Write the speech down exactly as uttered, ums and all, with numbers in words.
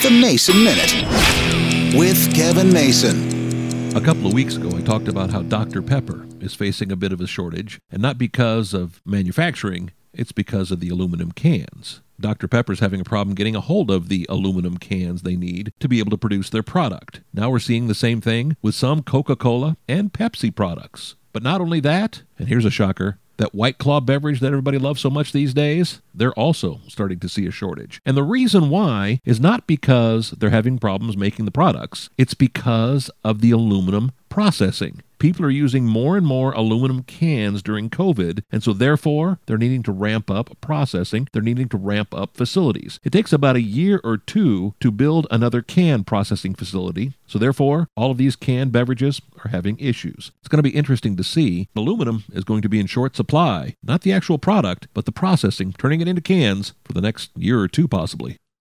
The Mason Minute with Kevin Mason. A couple of weeks ago, I talked about how Doctor Pepper is facing a bit of a shortage, and not because of manufacturing, it's because of the aluminum cans. Doctor Pepper's having a problem getting a hold of the aluminum cans they need to be able to produce their product. Now we're seeing the same thing with some Coca-Cola and Pepsi products. But not only that, and here's a shocker, that White Claw beverage that everybody loves so much these days, they're also starting to see a shortage. And the reason why is not because they're having problems making the products. It's because of the aluminum processing. People are using more and more aluminum cans during COVID, and so therefore, they're needing to ramp up processing. They're needing to ramp up facilities. It takes about a year or two to build another can processing facility, so therefore, all of these canned beverages are having issues. It's going to be interesting to see. Aluminum is going to be in short supply, not the actual product, but the processing, turning it into cans for the next year or two possibly.